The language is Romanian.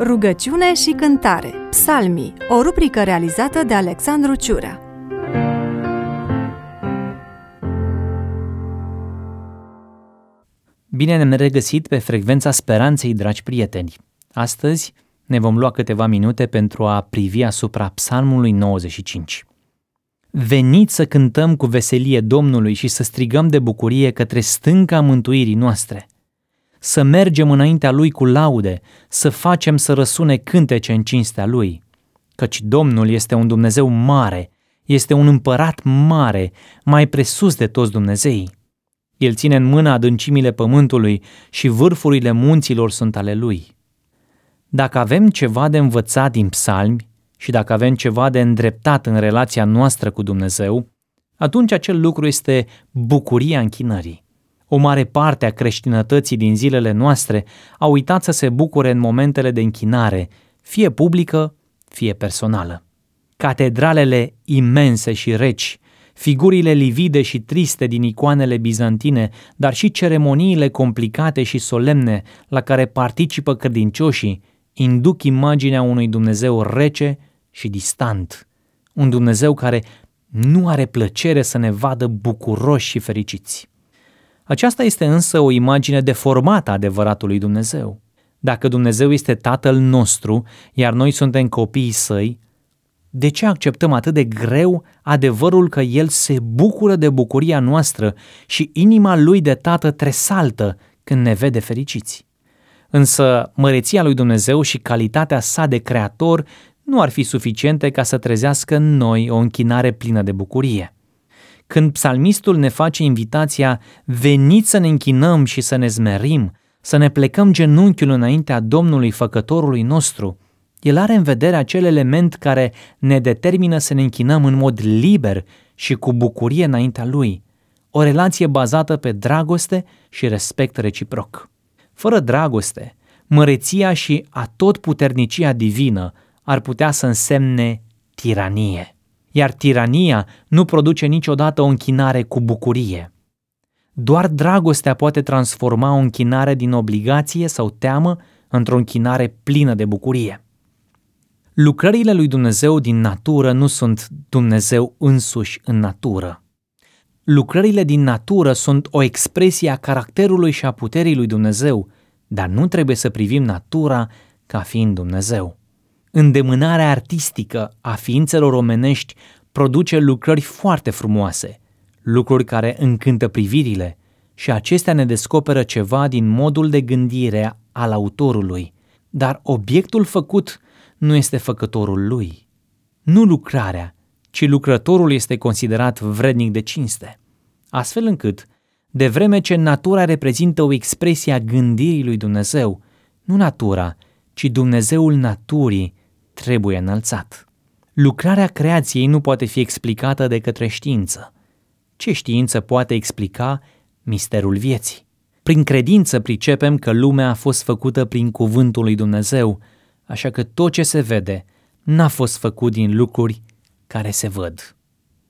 Rugăciune și cântare. Psalmii, o rubrică realizată de Alexandru Ciurea. Bine ne-am regăsit pe Frecvența Speranței, dragi prieteni! Astăzi ne vom lua câteva minute pentru a privi asupra Psalmului 95. Veniți să cântăm cu veselie Domnului și să strigăm de bucurie către stânca mântuirii noastre. Să mergem înaintea Lui cu laude, să facem să răsune cântece în cinstea Lui. Căci Domnul este un Dumnezeu mare, este un împărat mare, mai presus de toți Dumnezeii. El ține în mână adâncimile pământului și vârfurile munților sunt ale Lui. Dacă avem ceva de învățat din psalmi și dacă avem ceva de îndreptat în relația noastră cu Dumnezeu, atunci acel lucru este bucuria închinării. O mare parte a creștinătății din zilele noastre a uitat să se bucure în momentele de închinare, fie publică, fie personală. Catedralele imense și reci, figurile livide și triste din icoanele bizantine, dar și ceremoniile complicate și solemne la care participă credincioșii, induc imaginea unui Dumnezeu rece și distant, un Dumnezeu care nu are plăcere să ne vadă bucuroși și fericiți. Aceasta este însă o imagine deformată a adevăratului Dumnezeu. Dacă Dumnezeu este Tatăl nostru, iar noi suntem copiii Săi, de ce acceptăm atât de greu adevărul că El se bucură de bucuria noastră și inima Lui de Tată tresaltă când ne vede fericiți? Însă măreția lui Dumnezeu și calitatea sa de creator nu ar fi suficiente ca să trezească în noi o închinare plină de bucurie. Când psalmistul ne face invitația, veniți să ne închinăm și să ne zmerim, să ne plecăm genunchiul înaintea Domnului Făcătorului nostru, el are în vedere acel element care ne determină să ne închinăm în mod liber și cu bucurie înaintea Lui, o relație bazată pe dragoste și respect reciproc. Fără dragoste, măreția și atotputernicia divină ar putea să însemne tiranie. Iar tirania nu produce niciodată o închinare cu bucurie. Doar dragostea poate transforma o închinare din obligație sau teamă într-o închinare plină de bucurie. Lucrările lui Dumnezeu din natură nu sunt Dumnezeu însuși în natură. Lucrările din natură sunt o expresie a caracterului și a puterii lui Dumnezeu, dar nu trebuie să privim natura ca fiind Dumnezeu. Îndemânarea artistică a ființelor omenești produce lucrări foarte frumoase, lucruri care încântă privirile și acestea ne descoperă ceva din modul de gândire al autorului, dar obiectul făcut nu este făcătorul lui. Nu lucrarea, ci lucrătorul este considerat vrednic de cinste, astfel încât, de vreme ce natura reprezintă o expresie a gândirii lui Dumnezeu, nu natura, ci Dumnezeul naturii trebuie înălțat. Lucrarea creației nu poate fi explicată de către știință. Ce știință poate explica misterul vieții? Prin credință pricepem că lumea a fost făcută prin cuvântul lui Dumnezeu, așa că tot ce se vede n-a fost făcut din lucruri care se văd.